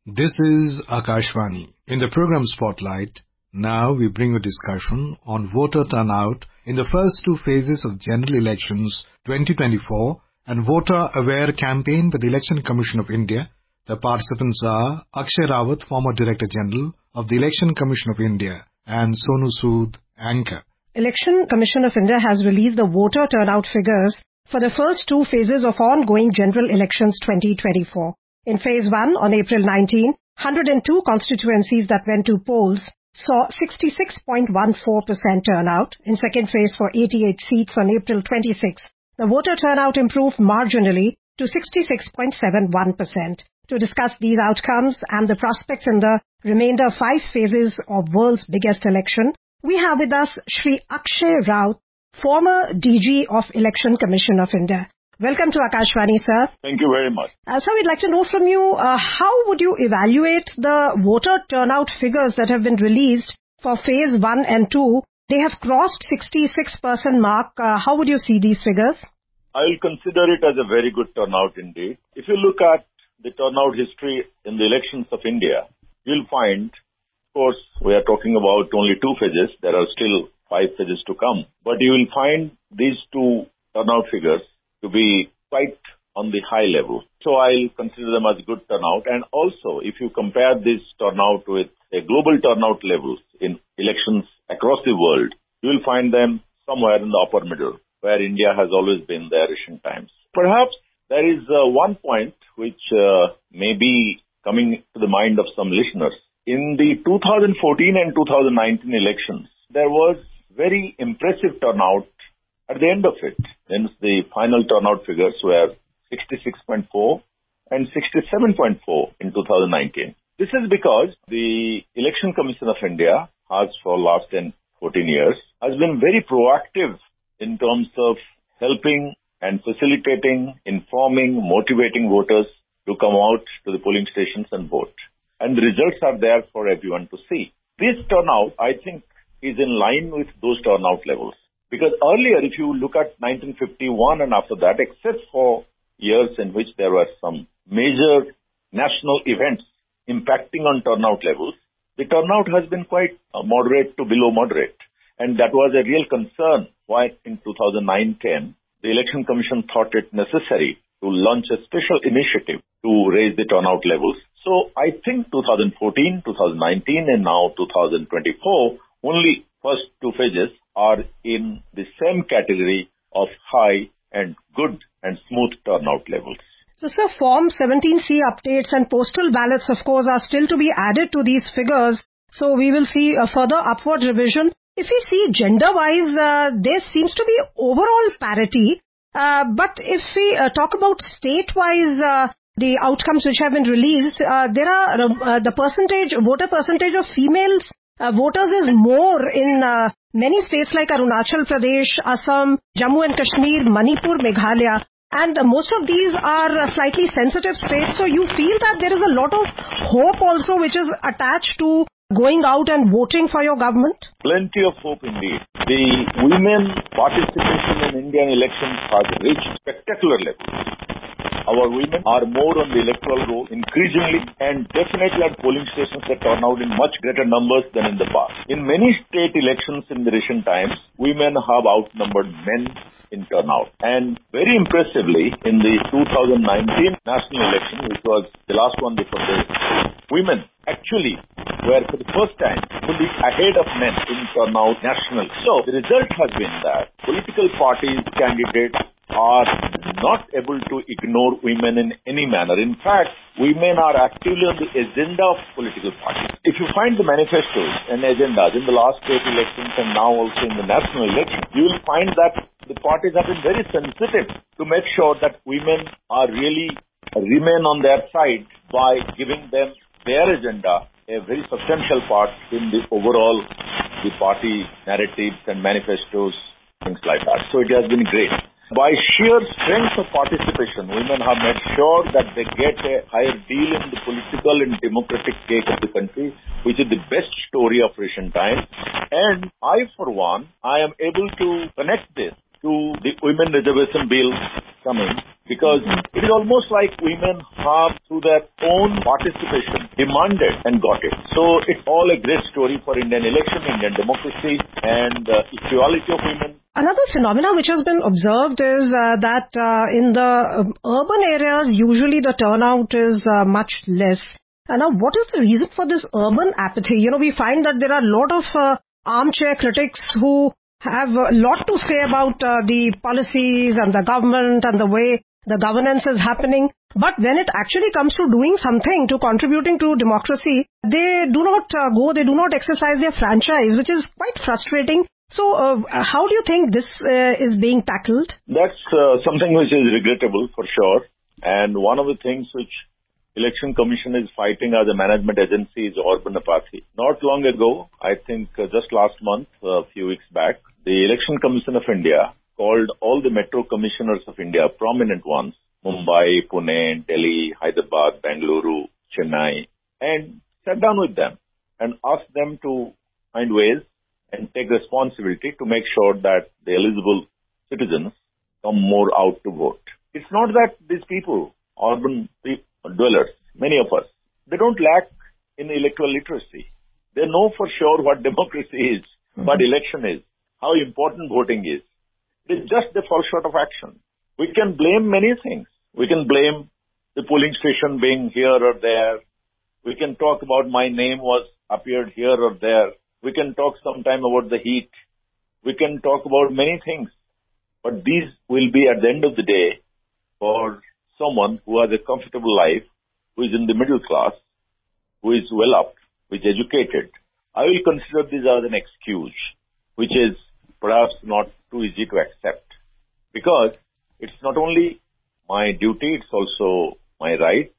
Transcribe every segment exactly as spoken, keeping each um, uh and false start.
This is Akashvani. In the program Spotlight, now we bring a discussion on voter turnout in the first two phases of General Elections twenty twenty-four and Voter Aware campaign by the Election Commission of India. The participants are Akshay Rawat, former Director General of the Election Commission of India, and Sonu Sood, anchor. Election Commission of India has released the voter turnout figures for the first two phases of ongoing General Elections twenty twenty-four. In Phase one, on April nineteenth, one hundred two constituencies that went to polls saw sixty-six point one four percent turnout. In second phase for eighty-eight seats on April twenty-sixth, the voter turnout improved marginally to sixty-six point seven one percent. To discuss these outcomes and the prospects in the remainder five phases of world's biggest election, we have with us Shri Akshay Rawat, former D G of Election Commission of India. Welcome to Akashvani, sir. Thank you very much. Uh, so we'd like to know from you, uh, how would you evaluate the voter turnout figures that have been released for phase one and two? They have crossed sixty-six percent mark. Uh, how would you see these figures? I will consider it as a very good turnout indeed. If you look at the turnout history in the elections of India, you'll find, of course, we are talking about only two phases. There are still five phases to come. But you will find these two turnout figures to be quite on the high level. So I'll consider them as good turnout. And also, if you compare this turnout with a global turnout levels in elections across the world, you will find them somewhere in the upper middle, where India has always been there recent times. Perhaps there is uh, one point which uh, may be coming to the mind of some listeners. In the two thousand fourteen and two thousand nineteen elections, there was very impressive turnout at the end of it. Hence, the final turnout figures were sixty-six point four and sixty-seven point four in two thousand nineteen. This is because the Election Commission of India has, for the last ten, fourteen years, has been very proactive in terms of helping and facilitating, informing, motivating voters to come out to the polling stations and vote. And the results are there for everyone to see. This turnout, I think, is in line with those turnout levels. Because earlier, if you look at nineteen fifty-one and after that, except for years in which there were some major national events impacting on turnout levels, the turnout has been quite uh, moderate to below moderate. And that was a real concern why in two thousand nine ten, the Election Commission thought it necessary to launch a special initiative to raise the turnout levels. So I think two thousand fourteen, two thousand nineteen and now two thousand twenty-four, only first two phases are in the same category of high and good and smooth turnout levels. So, sir, Form seventeen C updates and postal ballots, of course, are still to be added to these figures. So, we will see a further upward revision. If we see gender-wise, uh, there seems to be overall parity. Uh, but if we uh, talk about state-wise, uh, the outcomes which have been released, uh, there are uh, the percentage, voter percentage of females uh, voters is more in uh, many states like Arunachal Pradesh, Assam, Jammu and Kashmir, Manipur, Meghalaya. And uh, most of these are uh, slightly sensitive states. So you feel that there is a lot of hope also which is attached to going out and voting for your government? Plenty of hope indeed. The women participation in Indian elections has reached spectacular levels. Our women are more on the electoral roll increasingly and definitely at polling stations that turn out in much greater numbers than in the past. In many state elections in the recent times, women have outnumbered men in turnout. And very impressively, in the two thousand nineteen national election, which was the last one before this, women actually were for the first time fully ahead of men in turnout nationally. So the result has been that political parties, candidates are not able to ignore women in any manner. In fact, women are actively on the agenda of political parties. If you find the manifestos and agendas in the last state elections and now also in the national election, you will find that the parties have been very sensitive to make sure that women are really remain on their side by giving them their agenda a very substantial part in the overall the party narratives and manifestos, things like that. So it has been great. By sheer strength of participation, women have made sure that they get a higher deal in the political and democratic cake of the country, which is the best story of recent times. And I, for one, I am able to connect this to the women reservation bill coming, because it is almost like women have, through their own participation, demanded and got it. So it's all a great story for Indian election, Indian democracy, and uh, equality of women. Another phenomena which has been observed is uh, that uh, in the um, urban areas, usually the turnout is uh, much less. And now, what is the reason for this urban apathy? You know, we find that there are a lot of uh, armchair critics who have a lot to say about uh, the policies and the government and the way the governance is happening. But when it actually comes to doing something, to contributing to democracy, they do not uh, go, they do not exercise their franchise, which is quite frustrating. So uh, how do you think this uh, is being tackled? That's uh, something which is regrettable for sure. And one of the things which Election Commission is fighting as a management agency is urban apathy. Not long ago, I think uh, just last month, a few weeks back, the Election Commission of India called all the metro commissioners of India, prominent ones, Mumbai, Pune, Delhi, Hyderabad, Bengaluru, Chennai, and sat down with them and asked them to find ways and take responsibility to make sure that the eligible citizens come more out to vote. It's not that these people, urban people, dwellers, many of us, they don't lack in electoral literacy. They know for sure what democracy is, mm-hmm. what election is, how important voting is. It's just the fall short of action. We can blame many things. We can blame the polling station being here or there. We can talk about my name was appeared here or there. We can talk sometime about the heat. We can talk about many things. But these will be at the end of the day for someone who has a comfortable life, who is in the middle class, who is well up, who is educated. I will consider this as an excuse, which is perhaps not too easy to accept. Because it's not only my duty, it's also my right.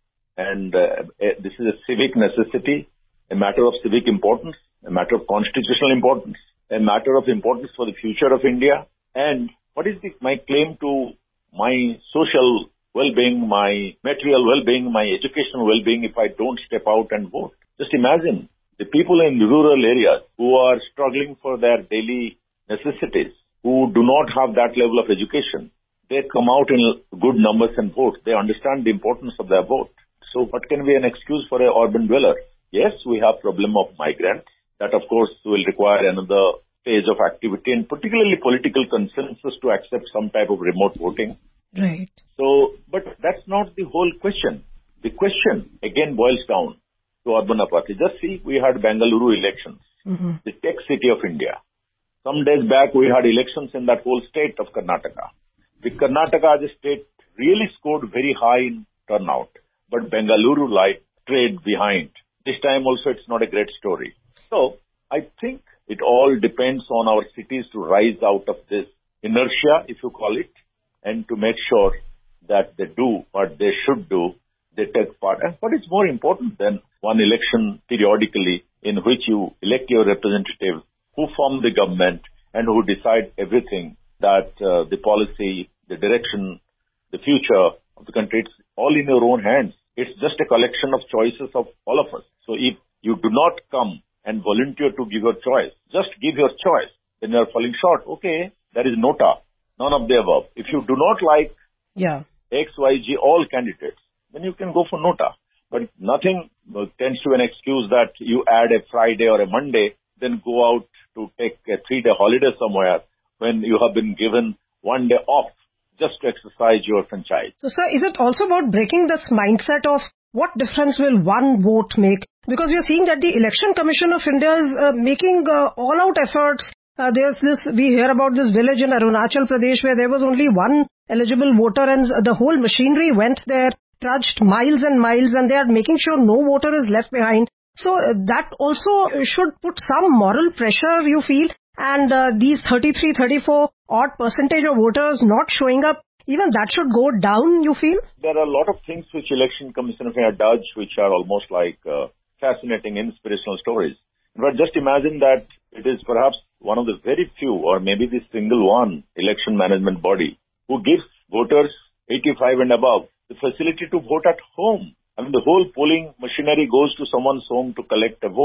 And uh, this is a civic necessity, a matter of civic importance, a matter of constitutional importance, a matter of importance for the future of India. And what is the, my claim to my social well-being, my material well-being, my educational well-being if I don't step out and vote? Just imagine the people in rural areas who are struggling for their daily necessities, who do not have that level of education. They come out in good numbers and vote. They understand the importance of their vote. So what can be an excuse for an urban dweller? Yes, we have problem of migrants. That, of course, will require another stage of activity and particularly political consensus to accept some type of remote voting. Right. So, but that's not the whole question. The question, again, boils down to urban apathy. Just see, we had Bengaluru elections, mm-hmm. the tech city of India. Some days back, we had elections in that whole state of Karnataka. The Karnataka as a state really scored very high in turnout, but Bengaluru lied straight behind. This time also, it's not a great story. So, I think it all depends on our cities to rise out of this inertia, if you call it, and to make sure that they do what they should do, they take part. And what is more important than one election periodically in which you elect your representative, who form the government and who decide everything, that uh, the policy, the direction, the future of the country, it's all in your own hands. It's just a collection of choices of all of us. So if you do not come and volunteer to give your choice, just give your choice, then you are falling short. Okay, there is nota. None of the above. If you do not like yeah. X, Y, Z, all candidates, then you can go for nota. But nothing tends to an excuse that you add a Friday or a Monday, then go out to take a three-day holiday somewhere when you have been given one day off just to exercise your franchise. So, sir, is it also about breaking this mindset of what difference will one vote make? Because we are seeing that the Election Commission of India is uh, making uh, all-out efforts. Uh, there's this, we hear about this village in Arunachal Pradesh where there was only one eligible voter and the whole machinery went there, trudged miles and miles, and they are making sure no voter is left behind. So uh, that also should put some moral pressure, you feel, and uh, these thirty-three, thirty-four odd percentage of voters not showing up, even that should go down, you feel? There are a lot of things which Election Commission of India does which are almost like uh, fascinating, inspirational stories. But just imagine that it is perhaps one of the very few, or maybe the single one, election management body who gives voters eighty-five and above the facility to vote at home. I mean, the whole polling machinery goes to someone's home to collect a vote.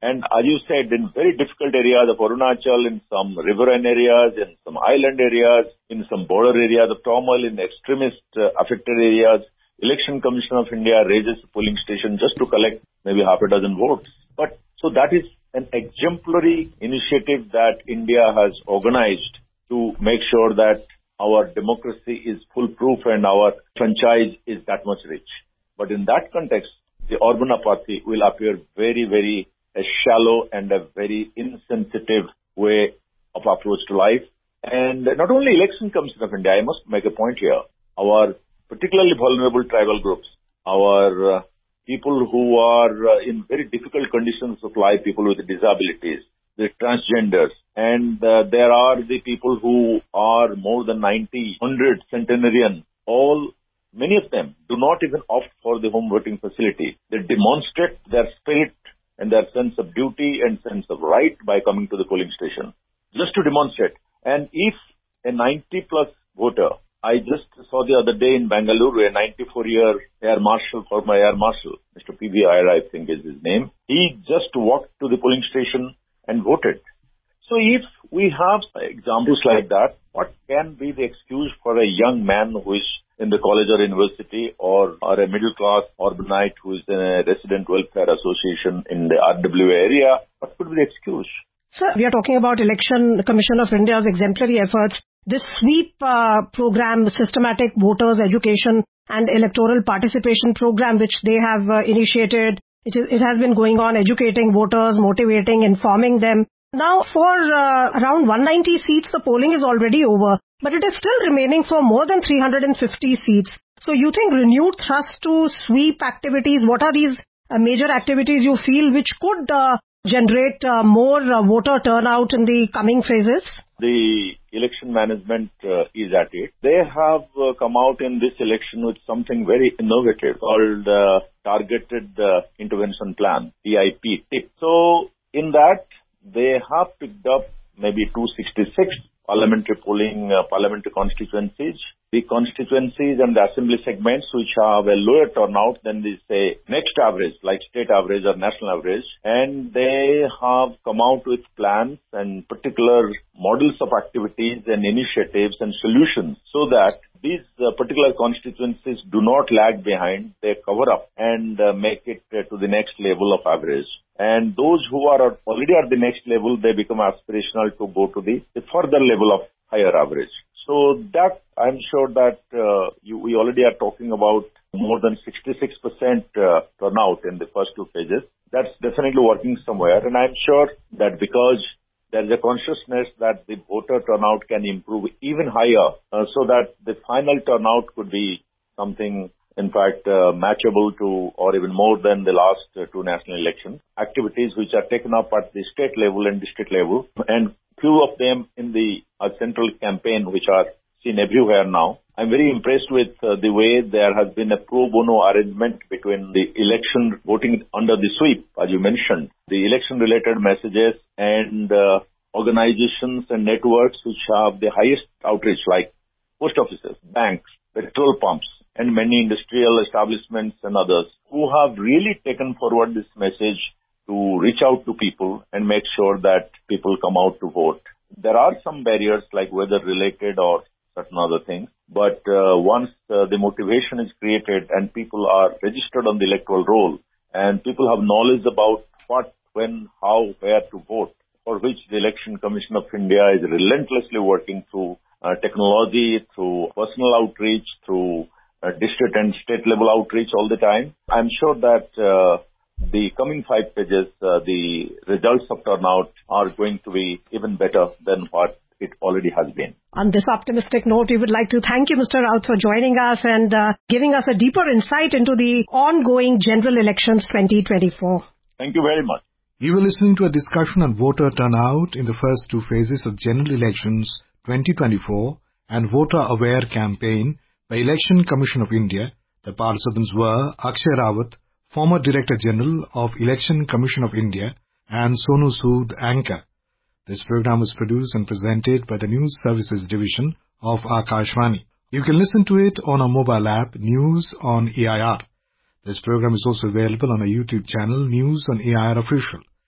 And as you said, in very difficult areas of Arunachal, in some riverine areas, in some island areas, in some border areas of turmoil, in extremist uh, affected areas, Election Commission of India raises a polling station just to collect maybe half a dozen votes. But so that is an exemplary initiative that India has organized to make sure that our democracy is foolproof and our franchise is that much rich. But in that context, the Orban apathy will appear very, very a shallow and a very insensitive way of approach to life. And not only Election Commission of India, I must make a point here, our particularly vulnerable tribal groups, our uh, people who are uh, in very difficult conditions of life, people with disabilities, the transgenders, and uh, there are the people who are more than ninety, one hundred centenarian, all, many of them do not even opt for the home voting facility. They demonstrate their spirit and their sense of duty and sense of right by coming to the polling station, just to demonstrate. And if a ninety plus voter, I just saw the other day in Bangalore, a ninety-four-year Air Marshal, former Air Marshal, Mister P V Iyer, I think is his name, he just walked to the polling station and voted. So if we have examples like that, what can be the excuse for a young man who is in the college or university, or, or a middle-class urbanite who is in a resident welfare association in the R W A area? What could be the excuse? Sir, we are talking about Election Commission of India's exemplary efforts. This sweep uh, program, systematic voters education and electoral participation program, which they have uh, initiated, it, is, it has been going on educating voters, motivating, informing them. Now, for uh, around one hundred ninety seats, the polling is already over, but it is still remaining for more than three hundred fifty seats. So you think renewed thrust to sweep activities, what are these uh, major activities you feel which could uh, generate uh, more uh, voter turnout in the coming phases? The election management uh, is at it. They have uh, come out in this election with something very innovative called uh, Targeted uh, Intervention Plan, T I P, T I P. So in that, they have picked up maybe two hundred sixty-six parliamentary polling, uh, parliamentary constituencies. The constituencies and the assembly segments which have a lower turnout than the, say, next average, like state average or national average. And they have come out with plans and particular models of activities and initiatives and solutions so that these uh, particular constituencies do not lag behind. They cover up and uh, make it uh, to the next level of average. And those who are already at the next level, they become aspirational to go to the, the further level of higher average. So that, I'm sure that uh, you, we already are talking about more than sixty-six percent uh, turnout in the first two phases. That's definitely working somewhere. And I'm sure that because there is a consciousness that the voter turnout can improve even higher uh, so that the final turnout could be something, in fact, uh, matchable to or even more than the last uh, two national elections. Activities which are taken up at the state level and district level, and few of them in the uh, central campaign which are seen everywhere now. I'm very impressed with uh, the way there has been a pro bono arrangement between the election voting under the sweep, as you mentioned, the election-related messages and uh, organizations and networks which have the highest outreach, like post offices, banks, petrol pumps, and many industrial establishments and others who have really taken forward this message to reach out to people and make sure that people come out to vote. There are some barriers like weather-related or certain other things, but uh, once uh, the motivation is created and people are registered on the electoral roll and people have knowledge about what, when, how, where to vote, for which the Election Commission of India is relentlessly working through uh, technology, through personal outreach, through uh, district and state level outreach all the time. I'm sure that uh, the coming five pages, uh, the results of turnout are going to be even better than what it already has been. On this optimistic note, we would like to thank you, Mister Raut, for joining us and uh, giving us a deeper insight into the ongoing general elections twenty twenty-four. Thank you very much. You were listening to a discussion on voter turnout in the first two phases of general elections twenty twenty-four and Voter Aware campaign by Election Commission of India. The participants were Akshay Rawat, former Director General of Election Commission of India, and Sonu Sood, anchor. This program was produced and presented by the News Services Division of Akashvani. You can listen to it on our mobile app, News on A I R. This program is also available on our YouTube channel, News on A I R Official.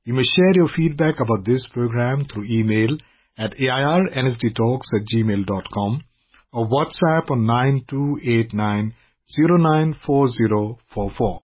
You may share your feedback about this program through email at airnsdtalks at gmail dot com or WhatsApp on nine two eight nine zero nine four zero four four.